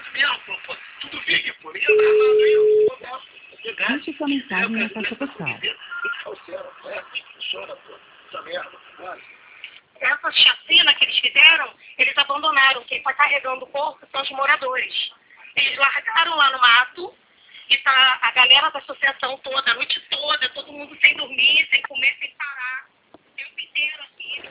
Deixe sua mensagem na caixa postal. Essa chacina que eles fizeram, eles abandonaram. Quem está carregando o corpo são os moradores. Eles largaram lá no mato e tá a galera da associação toda, a noite toda, todo mundo sem dormir, sem comer, sem parar. O tempo inteiro aqui,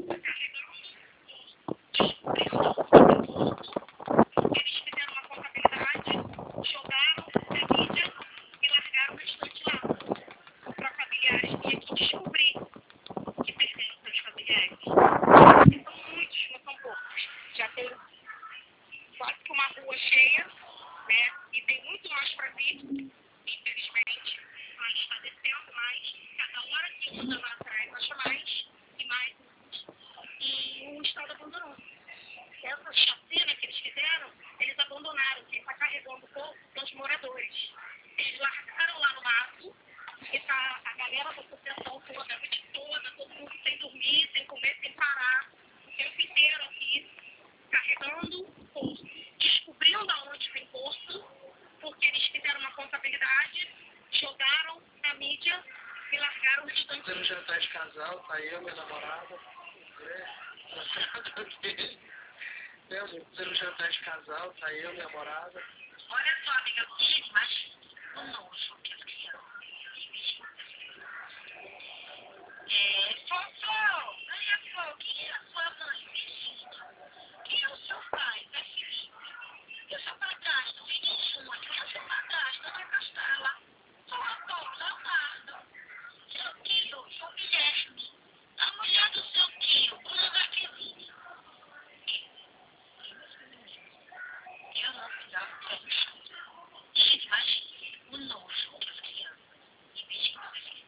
eles fizeram uma contabilidade, jogaram na mídia e largaram o restante lá. Para familiares vir aqui descobrir que perderam seus familiares. E são muitos, não são poucos. Já tem quase que uma rua cheia, né? E tem muito mais para vir, infelizmente. Mas está descendo mais. Cada hora que um anda lá atrás, acha mais e mais. E o Estado abandonou. Essa chacina que eles fizeram, eles abandonaram. Quem está carregando o corpo são os moradores. Eles largaram lá no mato e tá a galera da associação toda, a noite toda, todo mundo sem dormir, sem comer, sem parar. O tempo inteiro aqui, carregando o corpo. Descobrindo aonde tem corpo, porque eles fizeram uma contabilidade, jogaram na mídia e largaram o restante. Fazendo jantar de casal, tá eu, minha namorada. Fazendo jantar de casal, tá eu, minha namorada. Olha só, amiga, mas o nojo que as crianças Fofo, olha só, quem é a sua mãe, Virgínia? Quem é o seu pai, Zé Felipe? Eu sou padrasto, Vinicius, quem é o seu padrasto, Ana Castela? Sou avó, Leonardo. Seu tio, João Guilherme. A mulher do seu tio, Bruna Jaqueline. Eu não precisava ter um chão. Gente, imagine o nojo que as crianças imaginam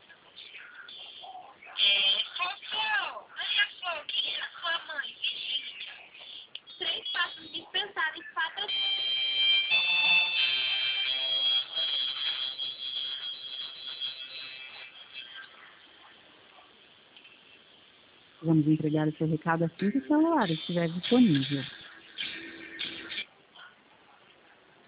Fofo, olha só, quem é a sua mãe, Virgínia? 3 passos dispensados, 4. Vamos entregar o seu recado assim que o celular estiver disponível.